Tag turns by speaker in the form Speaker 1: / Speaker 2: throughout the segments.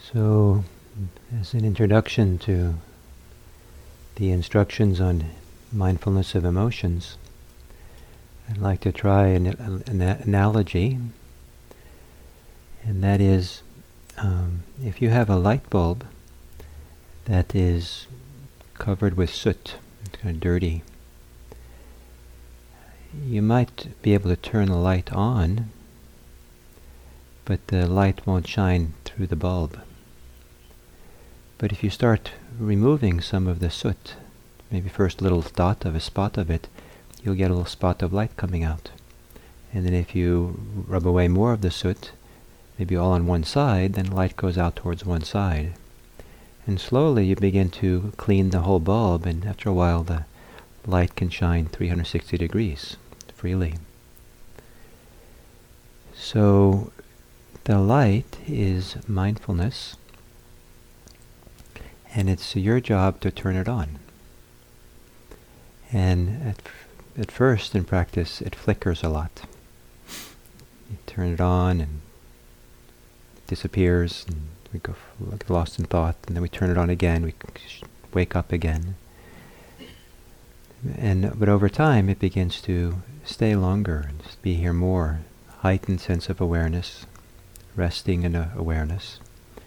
Speaker 1: So, as an introduction to the instructions on mindfulness of emotions, I'd like to try an analogy, and that is, if you have a light bulb that is covered with soot, it's kind of dirty, you might be able to turn the light on, but the light won't shine through the bulb. But if you start removing some of the soot, maybe first a little dot of a spot of it, you'll get a little spot of light coming out. And then if you rub away more of the soot, maybe all on one side, then light goes out towards one side. And slowly you begin to clean the whole bulb, and after a while the light can shine 360 degrees freely. So the light is mindfulness, and it's your job to turn it on. And at first in practice it flickers a lot. You turn it on and it disappears, and we get lost in thought, and then we turn it on again, we wake up again. But over time it begins to stay longer and just be here more, heightened sense of awareness, resting in awareness.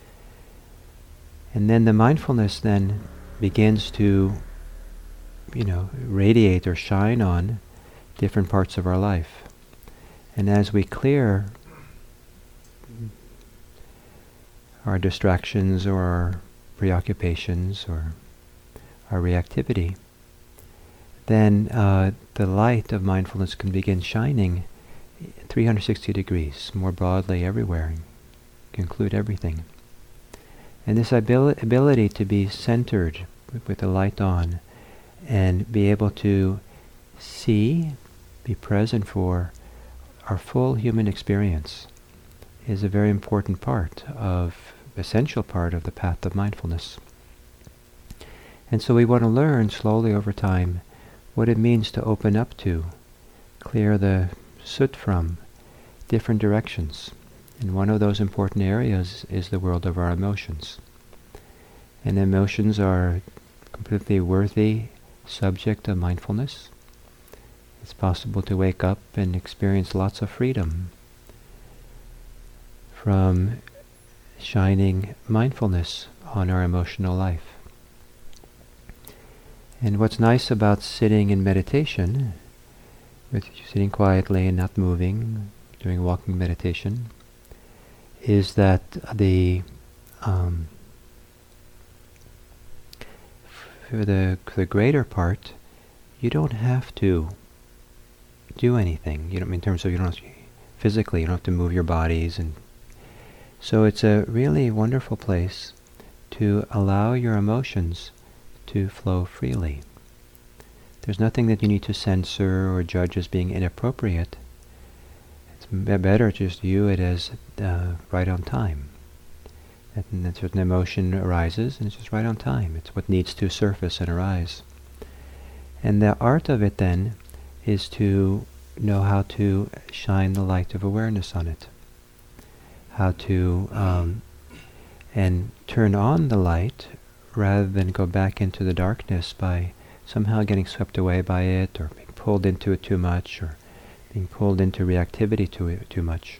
Speaker 1: And then the mindfulness then begins to, radiate or shine on different parts of our life. And as we clear our distractions or our preoccupations or our reactivity, then the light of mindfulness can begin shining 360 degrees, more broadly everywhere, can include everything. And this ability to be centered with the light on and be able to see, be present for our full human experience is a very important essential part of the path of mindfulness. And so we want to learn slowly over time what it means to open up to, clear the soot from different directions. And one of those important areas is the world of our emotions. And emotions are completely worthy subject of mindfulness. It's possible to wake up and experience lots of freedom from shining mindfulness on our emotional life. And what's nice about sitting in meditation, with sitting quietly and not moving, doing walking meditation, is that for the greater part, you don't have to do anything. In terms of physically, you don't have to move your bodies, and so it's a really wonderful place to allow your emotions to flow freely. There's nothing that you need to censor or judge as being inappropriate. It's better to just view it as right on time. And a certain emotion arises, and it's just right on time. It's what needs to surface and arise. And the art of it then is to know how to shine the light of awareness on it. How to and turn on the light rather than go back into the darkness by somehow getting swept away by it, or being pulled into it too much, or being pulled into reactivity to it too much.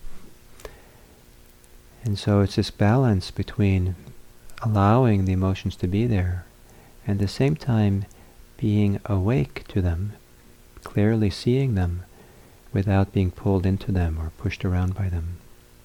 Speaker 1: And so it's this balance between allowing the emotions to be there and at the same time being awake to them, clearly seeing them without being pulled into them or pushed around by them.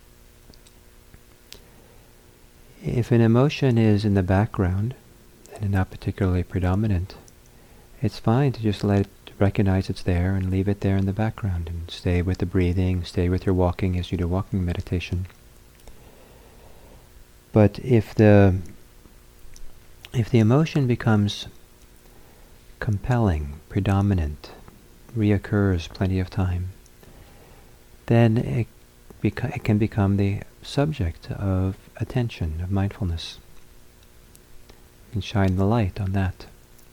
Speaker 1: If an emotion is in the background and not particularly predominant, it's fine to just recognize it's there and leave it there in the background and stay with the breathing, stay with your walking as you do walking meditation. But if the emotion becomes compelling, predominant, reoccurs plenty of time, then it can become the subject of attention, of mindfulness. You can shine the light on that.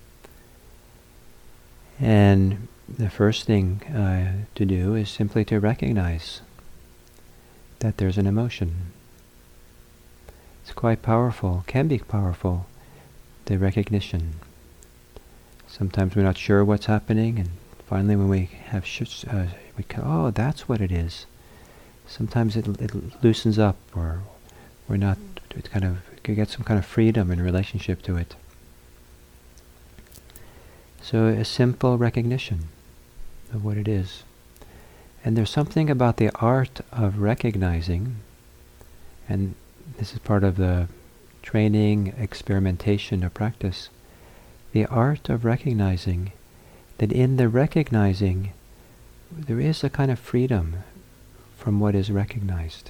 Speaker 1: And the first thing to do is simply to recognize that there's an emotion. It's quite powerful, can be powerful, the recognition. Sometimes we're not sure what's happening, and finally when we have we can, oh, that's what it is. Sometimes it loosens up, or we're not, it kind of, you get some kind of freedom in relationship to it. So a simple recognition of what it is. And there's something about the art of recognizing, and this is part of the training, experimentation, or practice, the art of recognizing that in the recognizing there is a kind of freedom from what is recognized.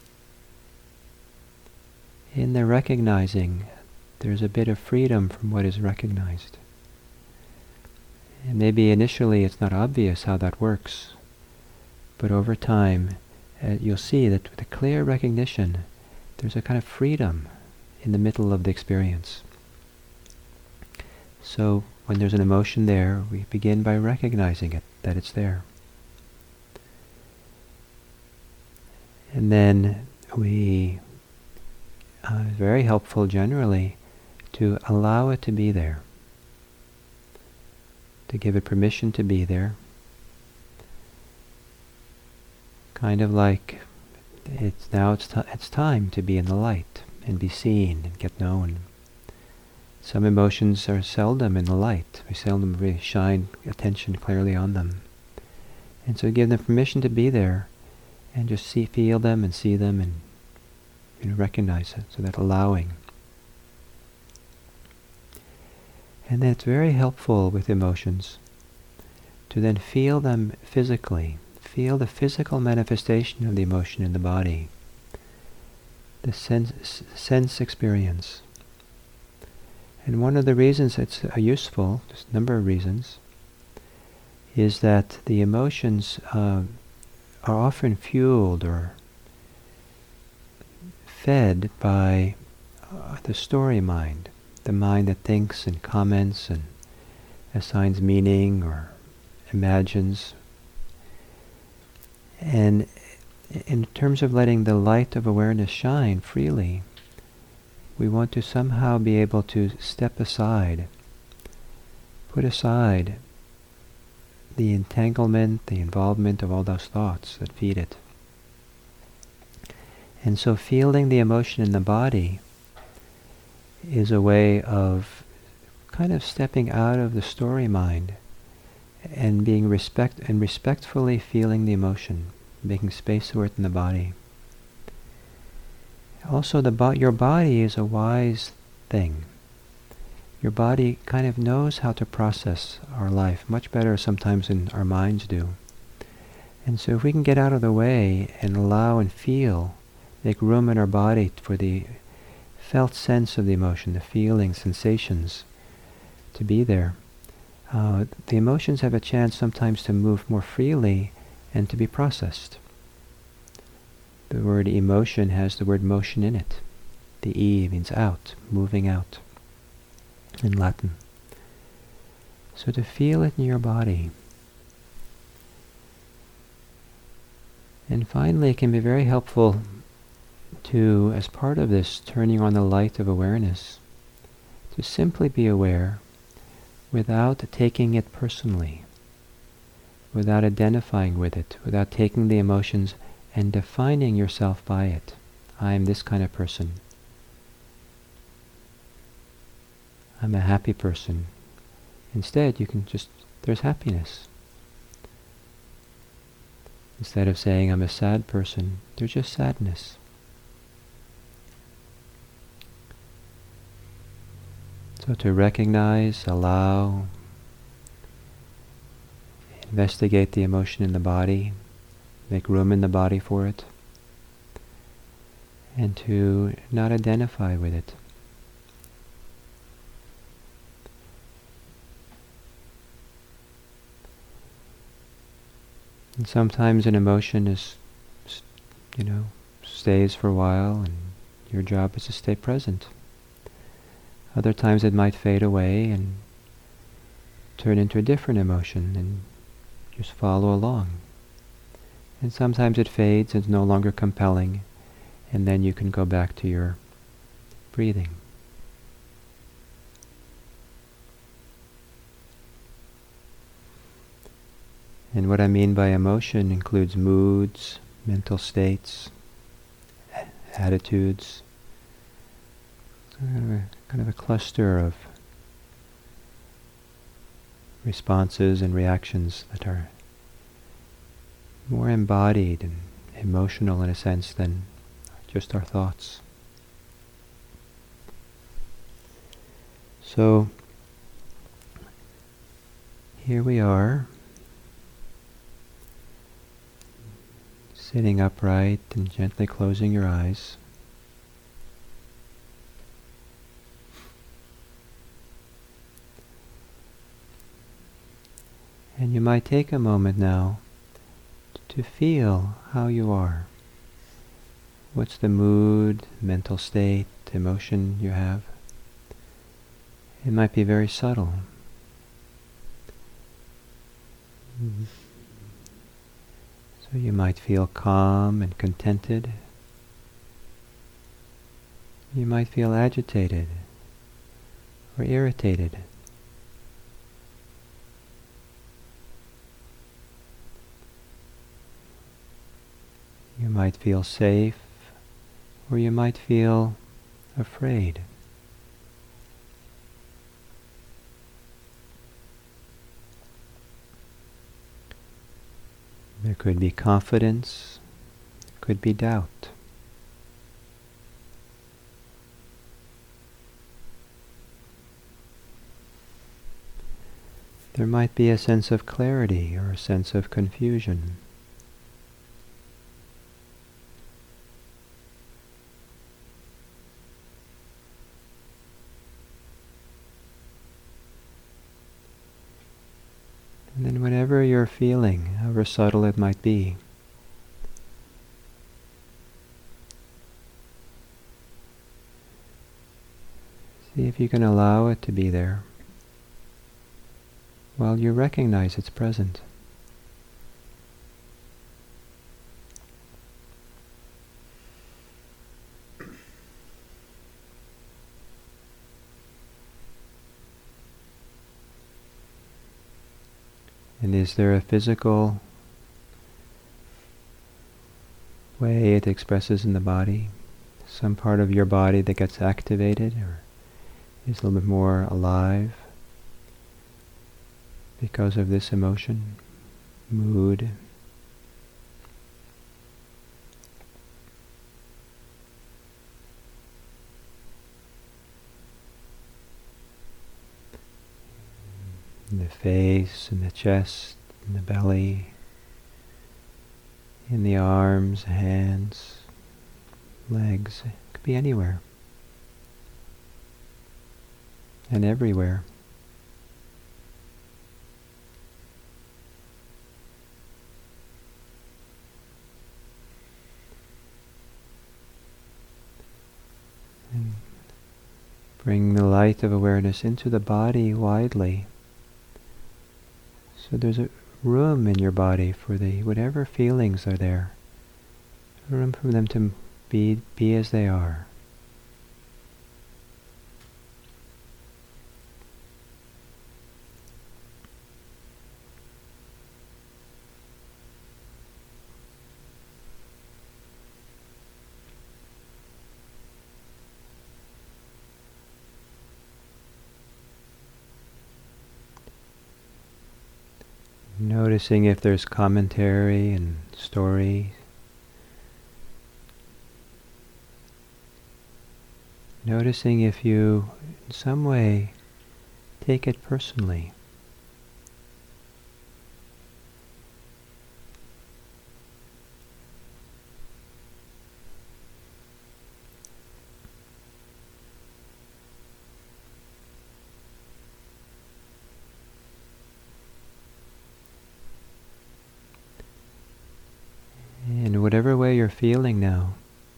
Speaker 1: In the recognizing, there's a bit of freedom from what is recognized. And maybe initially it's not obvious how that works, but over time you'll see that with a clear recognition, there's a kind of freedom in the middle of the experience. So when there's an emotion there, we begin by recognizing it, that it's there. And then it's very helpful generally to allow it to be there, to give it permission to be there. Kind of like it's time to be in the light and be seen and get known. Some emotions are seldom in the light. We seldom really shine attention clearly on them. And so give them permission to be there and just feel them and see them and recognize it. So that allowing. And then it's very helpful with emotions to then feel them physically. Feel the physical manifestation of the emotion in the body. The sense experience. And one of the reasons it's useful, there's a number of reasons, is that the emotions are often fueled or fed by the story mind, the mind that thinks and comments and assigns meaning or imagines. And in terms of letting the light of awareness shine freely, we want to somehow be able to step aside, put aside the entanglement, the involvement of all those thoughts that feed it. And so feeling the emotion in the body is a way of kind of stepping out of the story mind and being respectfully feeling the emotion, making space for it in the body. Also, your body is a wise thing. Your body kind of knows how to process our life much better sometimes than our minds do. And so if we can get out of the way and allow and feel, make room in our body for the felt sense of the emotion, the feelings, sensations to be there, the emotions have a chance sometimes to move more freely and to be processed. The word emotion has the word motion in it. The E means out, moving out, in Latin. So to feel it in your body. And finally, it can be very helpful to, as part of this turning on the light of awareness, to simply be aware without taking it personally, without identifying with it, without taking the emotions and defining yourself by it. I am this kind of person. I'm a happy person. Instead, you can there's happiness. Instead of saying I'm a sad person, there's just sadness. So to recognize, allow, investigate the emotion in the body, make room in the body for it, and to not identify with it. And sometimes an emotion stays for a while, and your job is to stay present. Other times it might fade away and turn into a different emotion, and just follow along. And sometimes it fades and is no longer compelling, and then you can go back to your breathing. And what I mean by emotion includes moods, mental states, attitudes, kind of a cluster of responses and reactions that are more embodied and emotional in a sense than just our thoughts. So here we are, sitting upright and gently closing your eyes. And you might take a moment now to feel how you are. What's the mood, mental state, emotion you have? It might be very subtle. So you might feel calm and contented. You might feel agitated or irritated. You might feel safe, or you might feel afraid. There could be confidence, could be doubt. There might be a sense of clarity or a sense of confusion. And then whatever you're feeling, however subtle it might be, see if you can allow it to be there while you recognize it's present. And is there a physical way it expresses in the body? Some part of your body that gets activated or is a little bit more alive because of this emotion, mood? In the face, in the chest, in the belly, in the arms, hands, legs. It could be anywhere and everywhere. And bring the light of awareness into the body widely. So there's a room in your body for the whatever feelings are there, a room for them to be as they are. Noticing if there's commentary and story. Noticing if you, in some way, take it personally. In whatever way you're feeling now,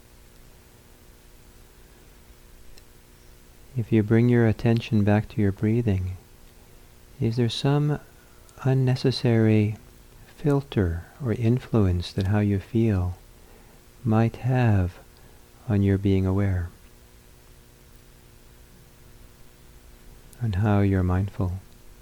Speaker 1: if you bring your attention back to your breathing, is there some unnecessary filter or influence that how you feel might have on your being aware? on how you're mindful.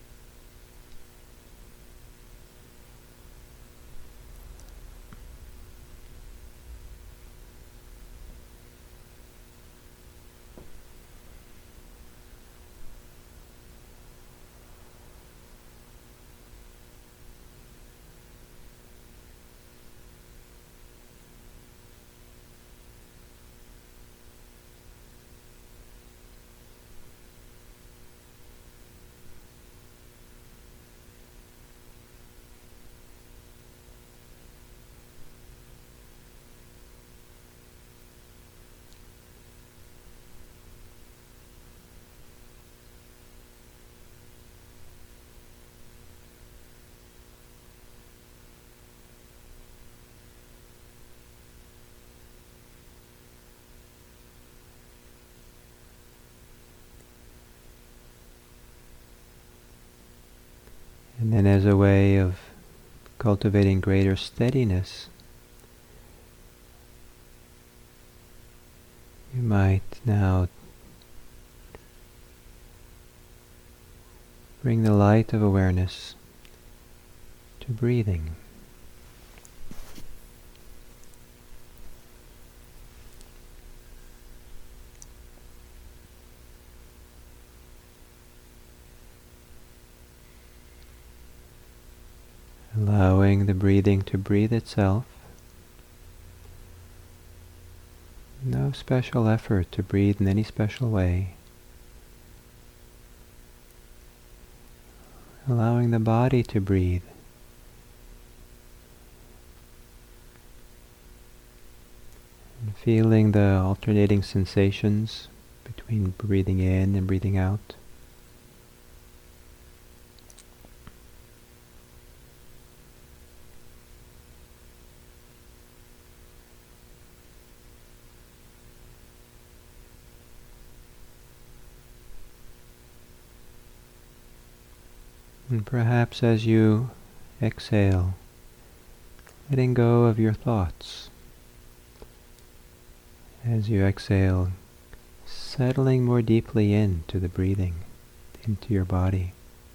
Speaker 1: And then as a way of cultivating greater steadiness, you might now bring the light of awareness to breathing. Allowing the breathing to breathe itself. No special effort to breathe in any special way. Allowing the body to breathe. And feeling the alternating sensations between breathing in and breathing out. And perhaps as you exhale, letting go of your thoughts. As you exhale, settling more deeply into the breathing, into your body.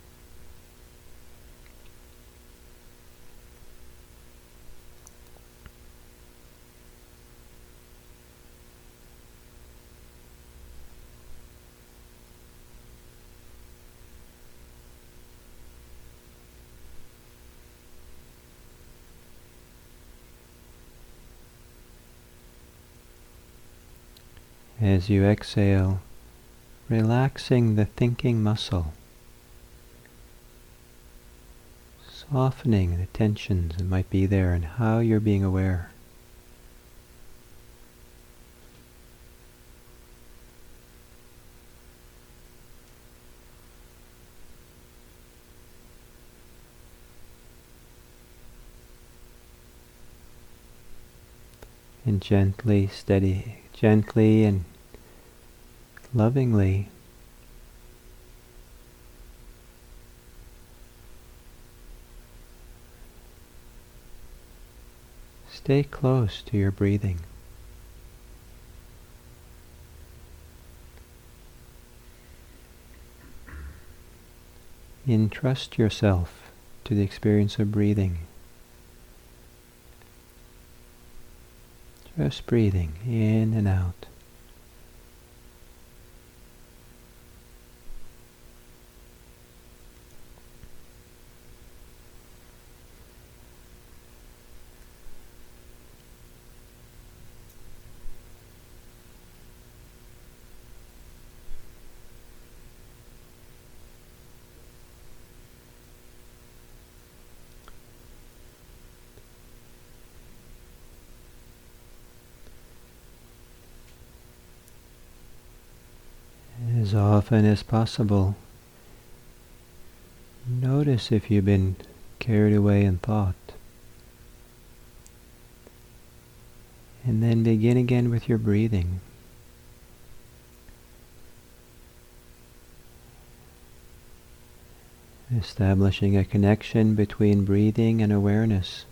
Speaker 1: As you exhale, relaxing the thinking muscle, softening the tensions that might be there and how you're being aware. And gently and lovingly stay close to your breathing. Entrust yourself to the experience of breathing. Just breathing in and out. As often as possible, notice if you've been carried away in thought. And then begin again with your breathing. Establishing a connection between breathing and awareness.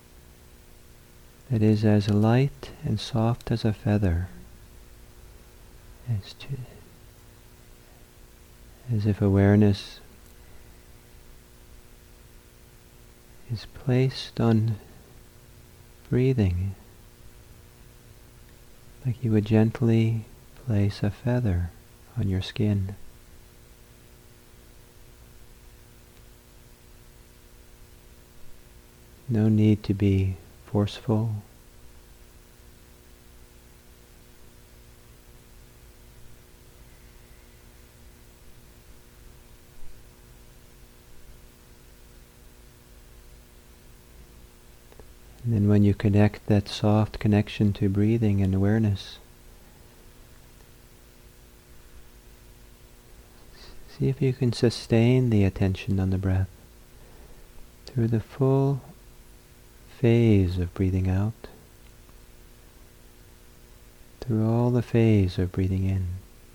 Speaker 1: That is as light and soft as a feather. as if awareness is placed on breathing, like you would gently place a feather on your skin. No need to be forceful. And then when you connect that soft connection to breathing and awareness, see if you can sustain the attention on the breath through the full phase of breathing out, through all the phase of breathing in.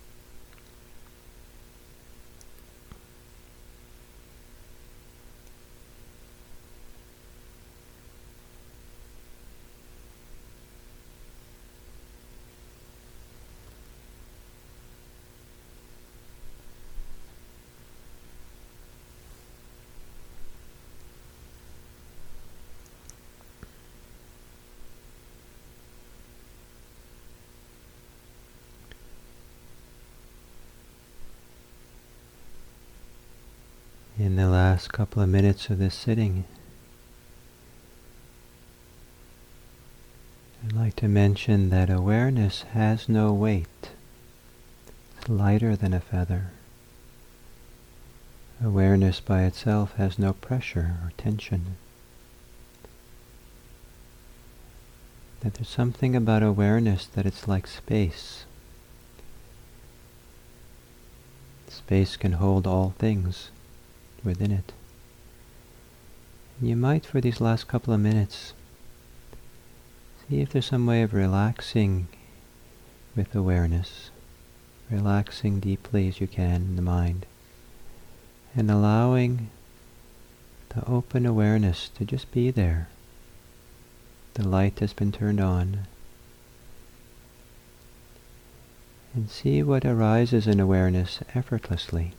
Speaker 1: In the last couple of minutes of this sitting, I'd like to mention that awareness has no weight. It's lighter than a feather. Awareness by itself has no pressure or tension. That there's something about awareness that it's like space. Space can hold all things within it. And you might, for these last couple of minutes, see if there's some way of relaxing with awareness, relaxing deeply as you can in the mind, and allowing the open awareness to just be there. The light has been turned on, and see what arises in awareness effortlessly.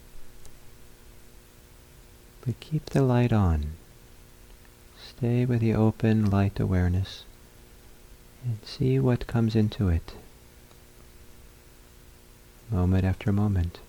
Speaker 1: But keep the light on. Stay with the open light awareness and see what comes into it, moment after moment.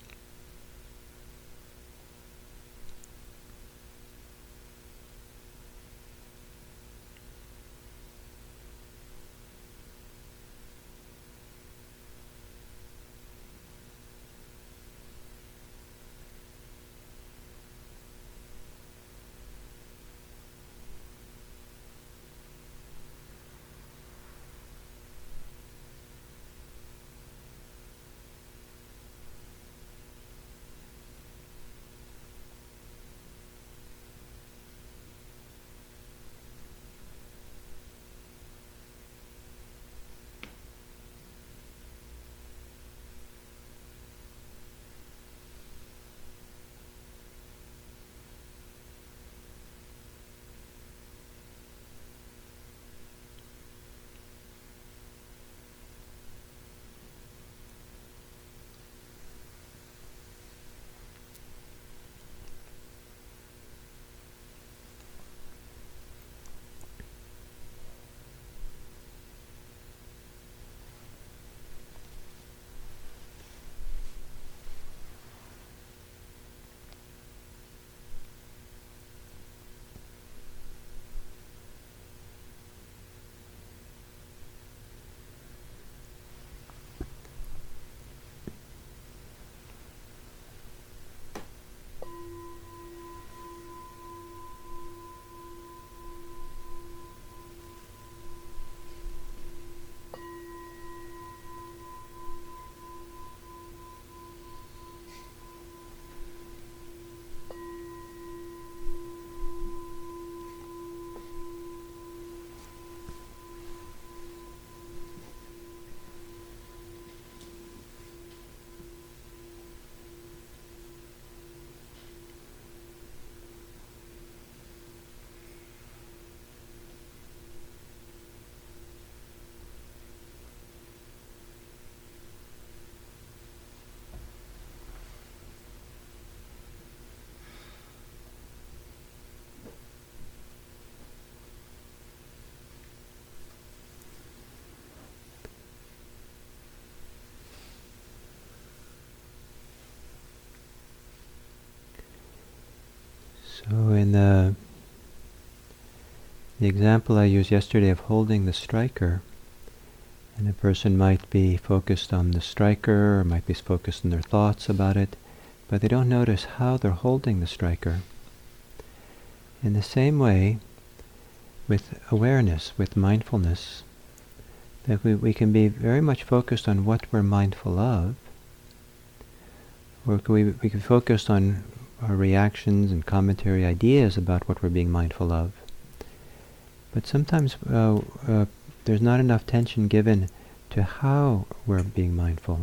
Speaker 1: And the example I used yesterday of holding the striker, and a person might be focused on the striker, or might be focused on their thoughts about it, but they don't notice how they're holding the striker. In the same way, with awareness, with mindfulness, that we can be very much focused on what we're mindful of, or we can focus on our reactions and commentary ideas about what we're being mindful of. But sometimes there's not enough attention given to how we're being mindful.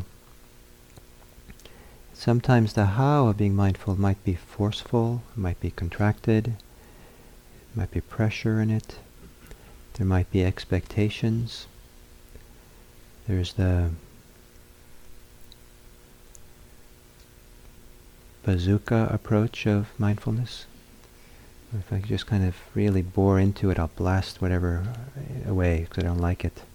Speaker 1: Sometimes the how of being mindful might be forceful, might be contracted, might be pressure in it, there might be expectations. There's the bazooka approach of mindfulness. If I just kind of really bore into it, I'll blast whatever away because I don't like it.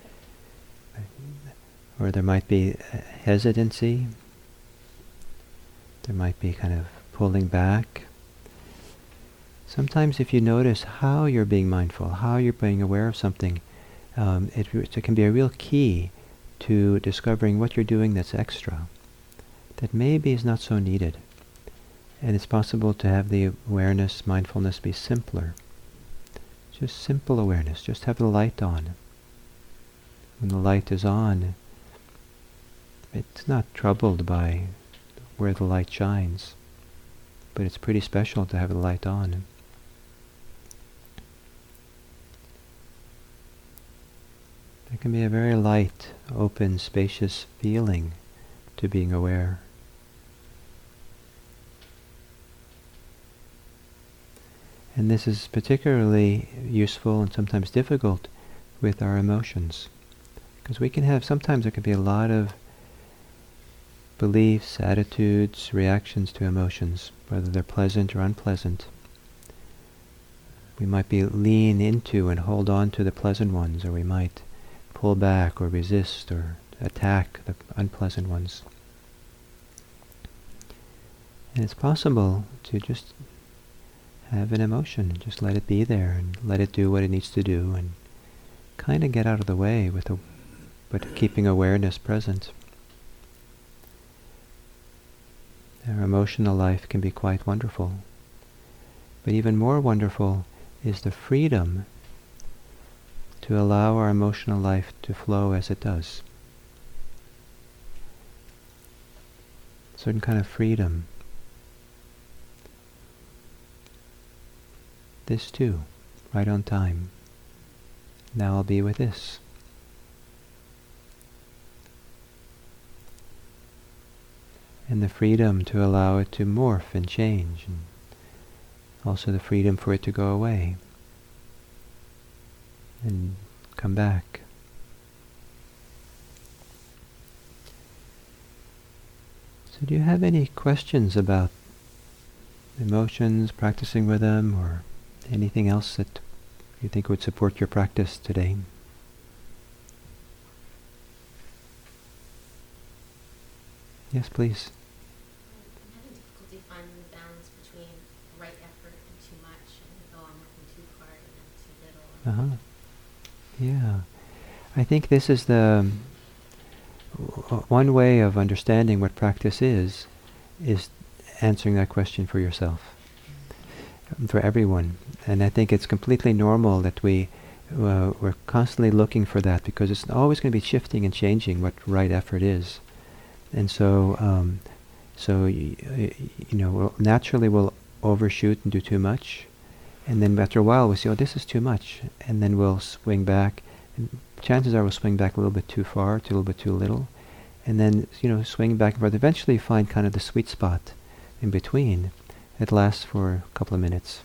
Speaker 1: Or there might be hesitancy. There might be kind of pulling back. Sometimes if you notice how you're being mindful, how you're being aware of something, it can be a real key to discovering what you're doing that's extra, that maybe is not so needed. And it's possible to have the awareness, mindfulness be simpler. Just simple awareness, just have the light on. When the light is on, it's not troubled by where the light shines, but it's pretty special to have the light on. There can be a very light, open, spacious feeling to being aware. And this is particularly useful and sometimes difficult with our emotions. Because we can have, sometimes there can be a lot of beliefs, attitudes, reactions to emotions, whether they're pleasant or unpleasant. We might be lean into and hold on to the pleasant ones, or we might pull back or resist or attack the unpleasant ones. And it's possible to just have an emotion, just let it be there and let it do what it needs to do and kind of get out of the way but keeping awareness present. Our emotional life can be quite wonderful. But even more wonderful is the freedom to allow our emotional life to flow as it does. A certain kind of freedom. This too, right on time. Now I'll be with this. And the freedom to allow it to morph and change, and also the freedom for it to go away and come back. So do you have any questions about emotions, practicing with them, or anything else that you think would support your practice today? Yes, please.
Speaker 2: I'm having difficulty finding the balance between right effort and too much, and I'm working too hard and then too little.
Speaker 1: Yeah. I think this is the one way of understanding what practice is answering that question for yourself, for everyone. And I think it's completely normal that we're constantly looking for that, because it's always going to be shifting and changing what right effort is. And so, naturally we'll overshoot and do too much, and then after a while we'll say, oh, this is too much, and then we'll swing back. And chances are we'll swing back a little bit too far, a little bit too little, and then swing back and forth. Eventually you find kind of the sweet spot in between. It lasts for a couple of minutes.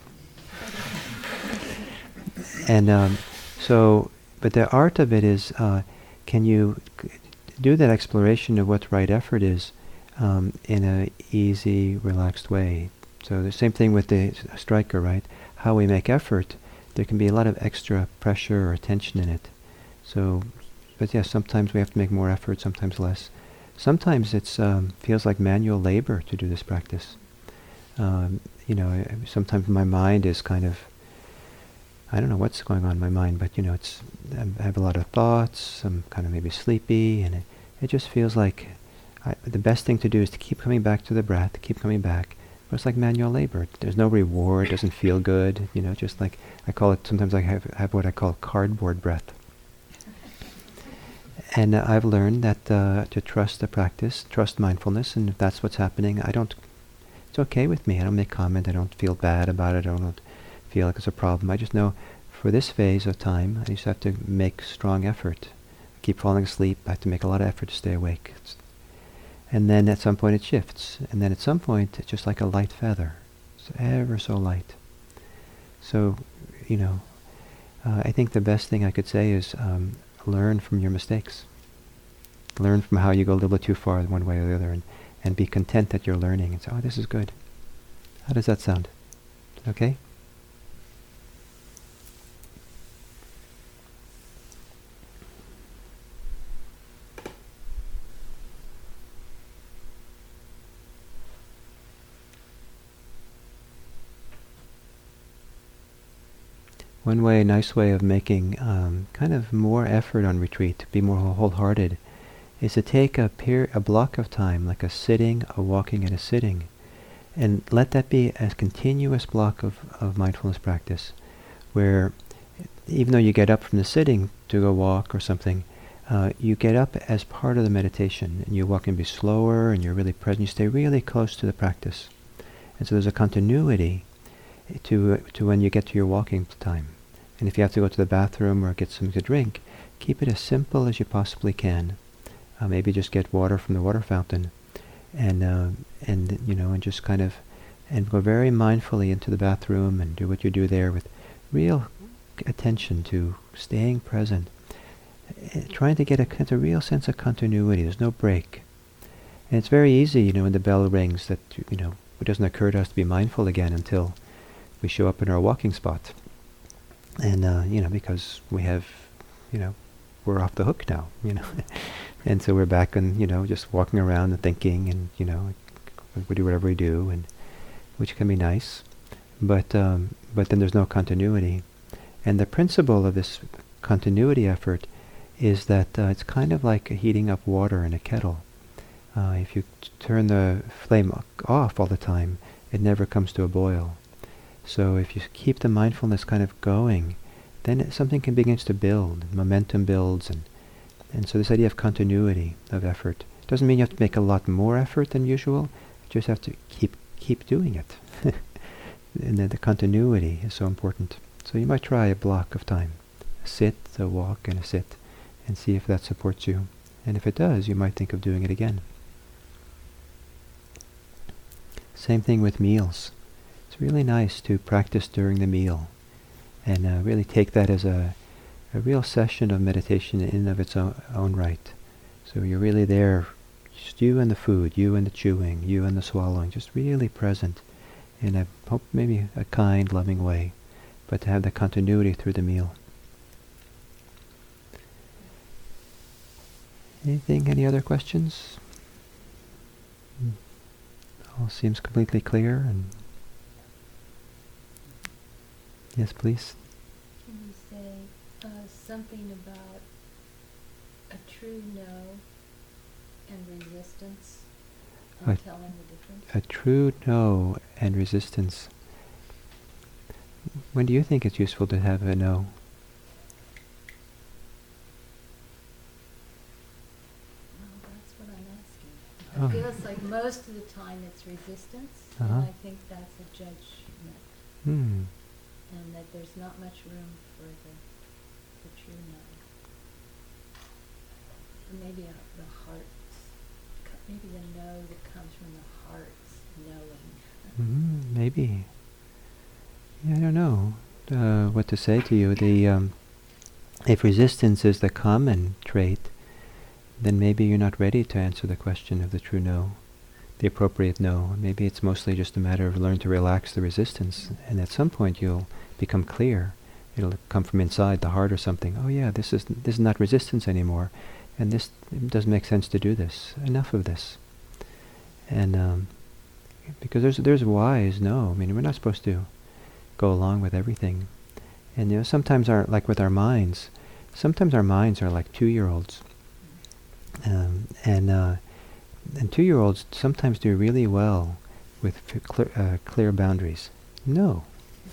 Speaker 1: And but the art of it is, can you do that exploration of what right effort is in a easy, relaxed way. So the same thing with the striker, right? How we make effort, there can be a lot of extra pressure or tension in it. So, but yes, sometimes we have to make more effort, sometimes less. Sometimes it's feels like manual labor to do this practice. Sometimes my mind is kind of, I don't know what's going on in my mind, but I have a lot of thoughts. I'm kind of maybe sleepy, and it just feels like the best thing to do is to keep coming back to the breath, keep coming back. But it's like manual labor. There's no reward. It doesn't feel good. Just like I call it. Sometimes I have what I call cardboard breath. And I've learned that to trust the practice, trust mindfulness, and if that's what's happening, it's okay with me. I don't make comment. I don't feel bad about it. I don't feel like it's a problem. I just know for this phase of time, I just have to make strong effort. I keep falling asleep. I have to make a lot of effort to stay awake. And then at some point it shifts. And then at some point it's just like a light feather. It's ever so light. So, I think the best thing I could say is learn from your mistakes. Learn from how you go a little bit too far one way or the other, and be content that you're learning and say, oh, this is good. How does that sound? Okay? One way, a nice way of making kind of more effort on retreat, to be more wholehearted, is to take a block of time, like a sitting, a walking, and a sitting, and let that be a continuous block of mindfulness practice, where even though you get up from the sitting to go walk or something, you get up as part of the meditation, and you walk and be slower, and you're really present. You stay really close to the practice, and so there's a continuity to when you get to your walking time. And if you have to go to the bathroom or get something to drink, keep it as simple as you possibly can. Maybe just get water from the water fountain, and just kind of, and go very mindfully into the bathroom and do what you do there with real attention to staying present, trying to get a real sense of continuity. There's no break, and it's very easy, when the bell rings, that it doesn't occur to us to be mindful again until we show up in our walking spot, and because we have, we're off the hook now, and so we're back and just walking around and thinking, and we do whatever we do, and which can be nice, but then there's no continuity, and the principle of this continuity effort is that it's kind of like heating up water in a kettle. If you turn the flame off all the time, it never comes to a boil. So if you keep the mindfulness kind of going, then something begins to build, momentum builds, and so this idea of continuity of effort doesn't mean you have to make a lot more effort than usual. You just have to keep doing it. And then the continuity is so important. So you might try a block of time, a sit, a walk, and a sit, and see if that supports you. And if it does, you might think of doing it again. Same thing with meals. It's really nice to practice during the meal, and really take that as a real session of meditation in and of its own right. So you're really there, just you and the food, you and the chewing, you and the swallowing, just really present in a maybe a kind, loving way, but to have the continuity through the meal. Any other questions? All seems completely clear. And yes, please.
Speaker 3: Can you say something about a true no and resistance, and telling the difference?
Speaker 1: A true no and resistance. When do you think it's useful to have a no?
Speaker 3: Well, that's what I'm asking.
Speaker 1: Oh.
Speaker 3: It feels like most of the time it's resistance,
Speaker 1: Uh-huh.
Speaker 3: and I think that's a judgment,
Speaker 1: Hmm.
Speaker 3: and that there's not much room for the true no. Or maybe the heart's, maybe the no that comes from the heart's knowing.
Speaker 1: Maybe. Yeah, I don't know what to say to you. If resistance is the common trait, then maybe you're not ready to answer the question of the true no, the appropriate no. Maybe it's mostly just a matter of learn to relax the resistance, and at some point you'll become clear. It'll come from inside the heart or something. Oh yeah, this is not resistance anymore, and this it doesn't make sense to do this. Enough of this. And because there's whys. No, I mean, we're not supposed to go along with everything. And sometimes like with our minds, sometimes our minds are like 2-year-olds. And 2-year-olds sometimes do really well with clear boundaries. No.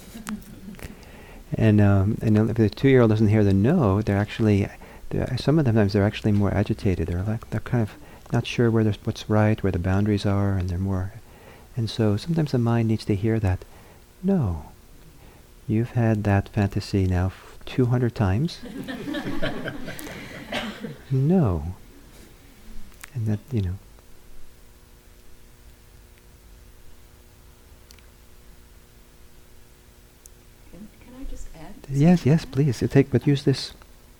Speaker 1: And if the 2-year-old doesn't hear the no, some of the times they're actually more agitated. They're kind of not sure what's right, where the boundaries are, and they're more. And so sometimes the mind needs to hear that. No. You've had that fantasy now 200 times. No. And that,
Speaker 3: Can I just add?
Speaker 1: Yes, please. But use this.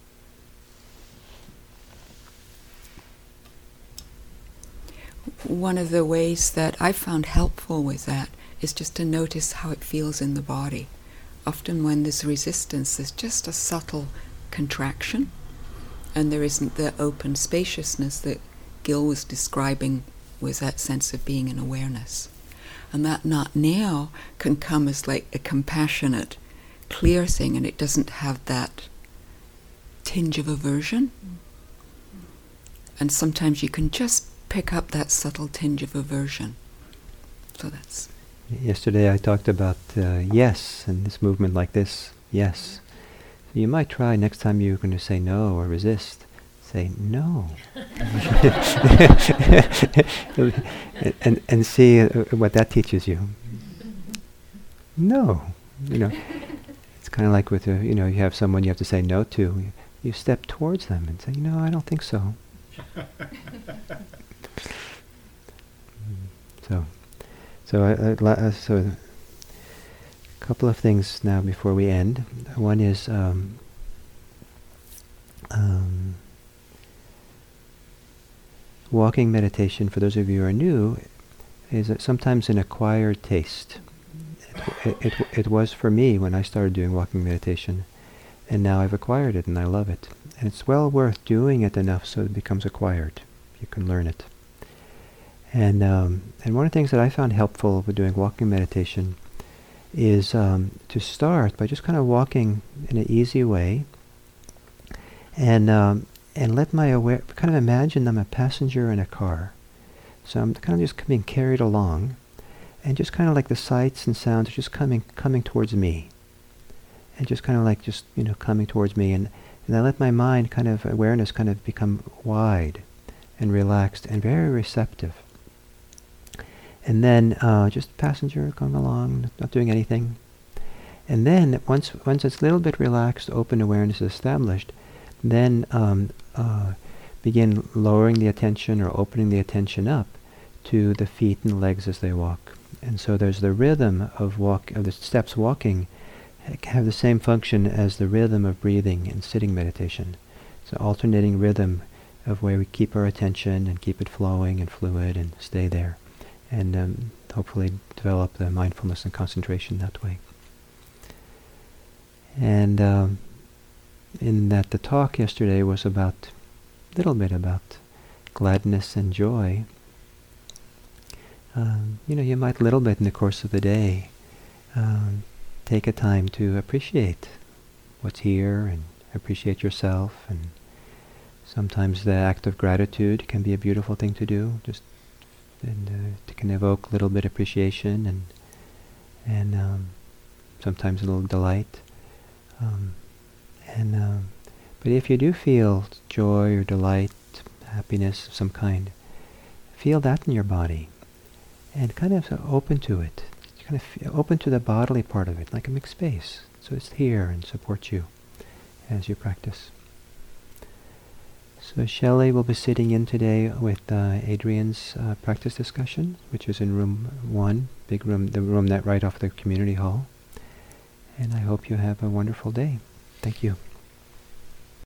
Speaker 4: One of the ways that I found helpful with that is just to notice how it feels in the body. Often when there's resistance, there's just a subtle contraction, and there isn't the open spaciousness that Gil was describing with that sense of being in awareness. And that not now can come as like a compassionate, clear thing, and it doesn't have that tinge of aversion. And sometimes you can just pick up that subtle tinge of aversion. So that's...
Speaker 1: Yesterday I talked about yes, and this movement like this, yes. So you might try next time you're going to say no or resist. Say no. and see what that teaches you. No. It's kind of like with, you have someone you have to say no to. You step towards them and say, I don't think so. So a couple of things now before we end. One is walking meditation, for those of you who are new, is sometimes an acquired taste. It was for me when I started doing walking meditation, and now I've acquired it and I love it. And it's well worth doing it enough so it becomes acquired. You can learn it. And one of the things that I found helpful with doing walking meditation is to start by just kind of walking in an easy way, and let my kind of imagine I'm a passenger in a car. So I'm kind of just being carried along, and just kind of like the sights and sounds are just coming towards me, and just kind of like coming towards me, and I let my mind kind of awareness kind of become wide and relaxed and very receptive. And then just passenger going along, not doing anything. And then once it's a little bit relaxed, open awareness is established, then begin lowering the attention or opening the attention up to the feet and legs as they walk. And so there's the rhythm of the steps walking have the same function as the rhythm of breathing in sitting meditation. So alternating rhythm of where we keep our attention and keep it flowing and fluid and stay there. And hopefully develop the mindfulness and concentration that way. And in that the talk yesterday was a little bit about gladness and joy. You might a little bit in the course of the day take a time to appreciate what's here and appreciate yourself. And sometimes the act of gratitude can be a beautiful thing to do. It can evoke a little bit of appreciation and sometimes a little delight. But if you do feel joy or delight, happiness of some kind, feel that in your body and kind of open to it. Kind of open to the bodily part of it, like a mixed space. So it's here and supports you as you practice. So Shelley will be sitting in today with Adrian's practice discussion, which is in room 1, big room, the room that right off the community hall. And I hope you have a wonderful day. Thank you.